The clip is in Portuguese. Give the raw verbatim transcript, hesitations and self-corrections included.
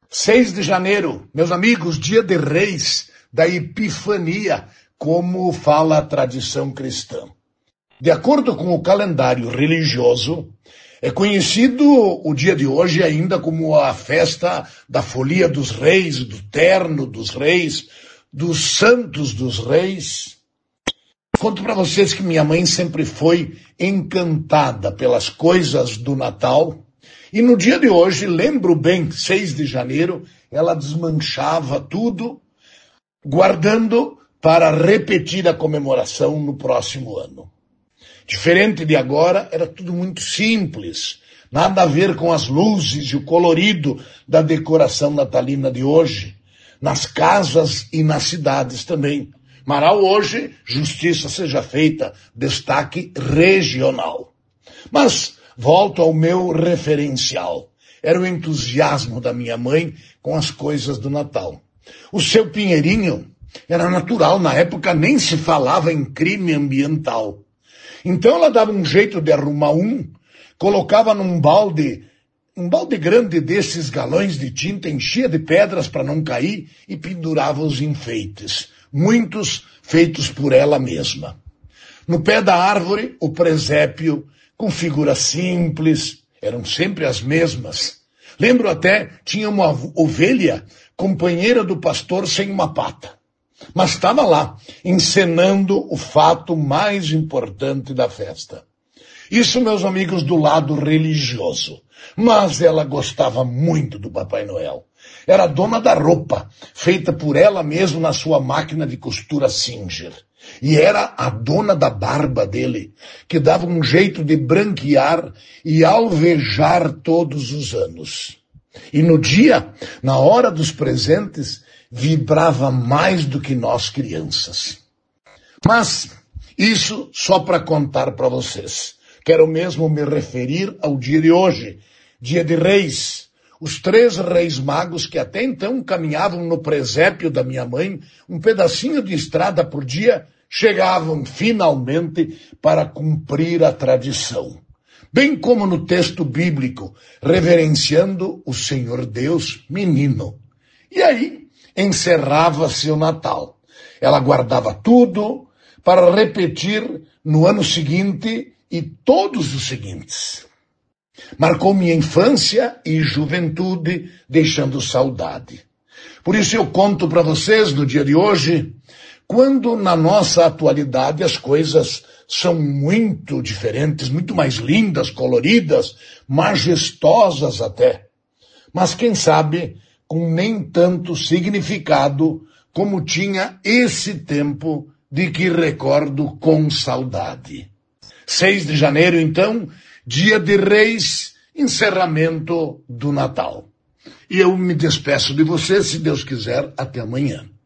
seis de janeiro, meus amigos, dia de Reis, da Epifania, como fala a tradição cristã. De acordo com o calendário religioso, é conhecido o dia de hoje ainda como a festa da Folia dos Reis, do Terno dos Reis, dos Santos dos Reis. Conto para vocês que minha mãe sempre foi encantada pelas coisas do Natal. E no dia de hoje, lembro bem, seis de janeiro, ela desmanchava tudo, guardando para repetir a comemoração no próximo ano. Diferente de agora, era tudo muito simples, nada a ver com as luzes e o colorido da decoração natalina de hoje, nas casas e nas cidades também. Marau hoje, justiça seja feita, destaque regional. Mas volto ao meu referencial. Era o entusiasmo da minha mãe com as coisas do Natal. O seu pinheirinho era natural, na época nem se falava em crime ambiental. Então ela dava um jeito de arrumar um, colocava num balde, um balde grande desses galões de tinta, enchia de pedras para não cair e pendurava os enfeites, muitos feitos por ela mesma. No pé da árvore, o presépio, com figuras simples, eram sempre as mesmas. Lembro até, tinha uma ovelha, companheira do pastor sem uma pata. Mas estava lá, encenando o fato mais importante da festa. Isso, meus amigos, do lado religioso. Mas ela gostava muito do Papai Noel. Era dona da roupa, feita por ela mesma na sua máquina de costura Singer. E era a dona da barba dele, que dava um jeito de branquear e alvejar todos os anos. E no dia, na hora dos presentes, vibrava mais do que nós crianças. Mas isso só para contar para vocês. Quero mesmo me referir ao dia de hoje, dia de Reis. Os três reis magos que até então caminhavam no presépio da minha mãe, um pedacinho de estrada por dia, chegavam finalmente para cumprir a tradição. Bem como no texto bíblico, reverenciando o Senhor Deus menino. E aí encerrava-se o Natal. Ela guardava tudo para repetir no ano seguinte e todos os seguintes. Marcou minha infância e juventude, deixando saudade. Por isso eu conto para vocês no dia de hoje, quando na nossa atualidade as coisas são muito diferentes, muito mais lindas, coloridas, majestosas até. Mas quem sabe com nem tanto significado como tinha esse tempo de que recordo com saudade. seis de janeiro, então, dia de Reis, encerramento do Natal. E eu me despeço de você, se Deus quiser, até amanhã.